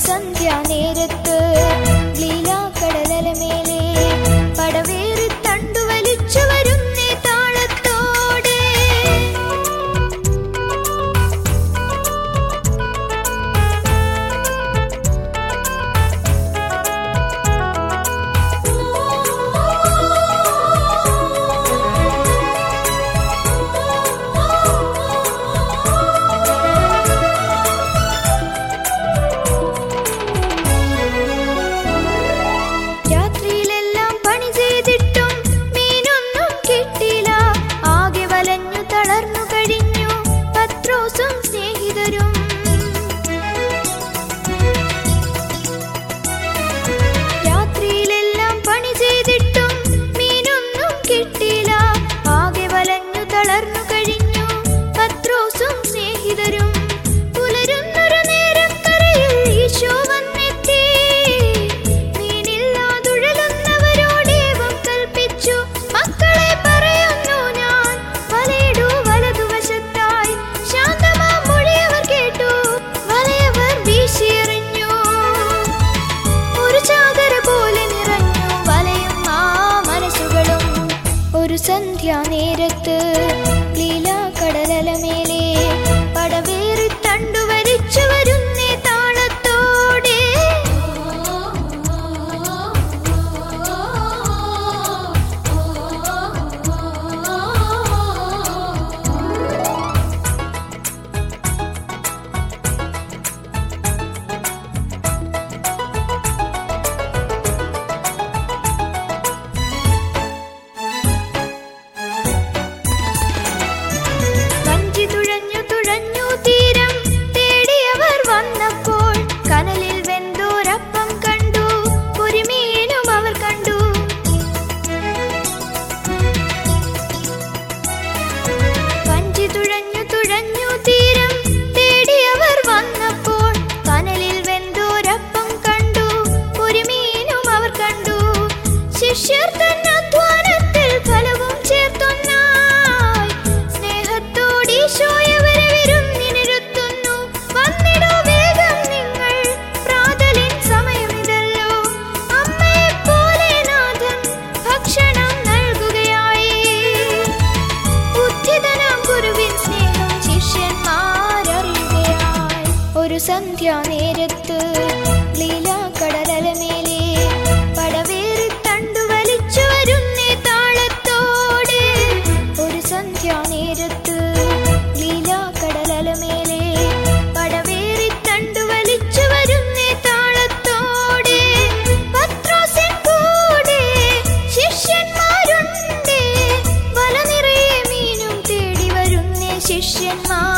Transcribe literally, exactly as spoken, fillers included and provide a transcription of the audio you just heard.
സന്ധ്യാനേരത്ത് ലീലാക്കടലമേലെ പടവേറി തണ്ടു വലിച്ചു വരുന്നേ താളത്തോടെ. സന്ധ്യാനേരത്ത് ലീലാക്കടലമേലെ പടവേറി തണ്ടു വലിച്ചു വരുന്നേ താളത്തോടെ. ശിഷ്യർ തന്നധ്വാനത്തിൽ ഫലവും ചേർത്തൊന്നായി സ്നേഹത്തോടീശോയവരെ വിരുന്നിനിരുത്തുന്നു. വന്നിടൂ വേഗം നിങ്ങൾ, പ്രാതലിൻ സമയമിതല്ലോ. അമ്മയെപ്പോലെ നാഥൻ ഭക്ഷണം നൽകുകയായി. ഉദ്ധിതനാം ഗുരുവിൻ സ്നേഹം ശിഷ്യന്മാരറിയുകയായി. ഒരു സന്ധ്യാനേരത്ത് ലീലാക്കടലമേലെ പടവേറി തണ്ടു വലിച്ചു വരുന്നേ താളത്തോടെ. ഒരു സന്ധ്യാനേരത്ത് ലീലാക്കടലമേലെ പടവേറി തണ്ടു വലിച്ചു വരുന്നേ താളത്തോടെ. പത്രോസിൻ കൂടെ ശിഷ്യന്മാരുണ്ട്, വല നിറയെ മീനും തേടി വരുന്നേ ശിഷ്യന്മാർ.